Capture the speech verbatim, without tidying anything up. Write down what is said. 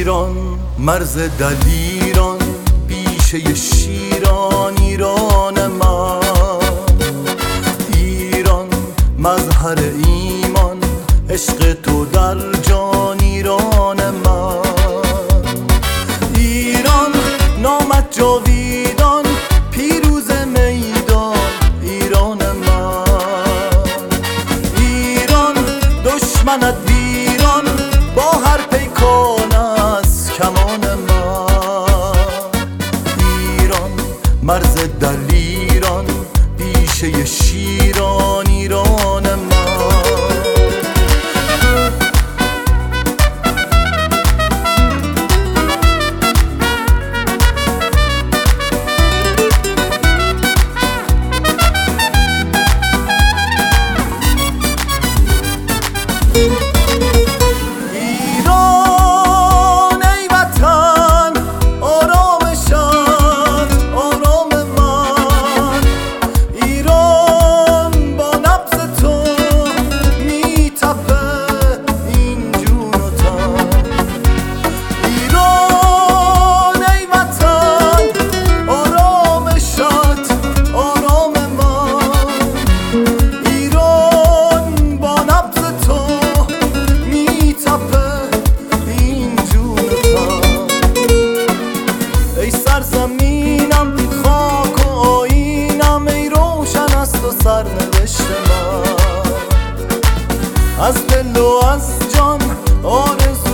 ایران مرز دلیران، بیشه شیران ایران من. ایران مظهر ایمان، عشق تو در جان ایران من. ایران نامت جاویدان، پیروز میدان ایران من. ایران دشمنت ویران، با هر پیکان از کمان من. ایران مرز دلیران، بیشه شیران ایران من. ایران ای وطن آرام شد آرام من. ایران با نبض تو میتپه این جون و تن. ایران ای وطن آرام شد آرام من. ایران با نبض تو ای سرزمینم خاک و آیینم، ای روشن است و سرنوشت من. از دل و از جان آرزو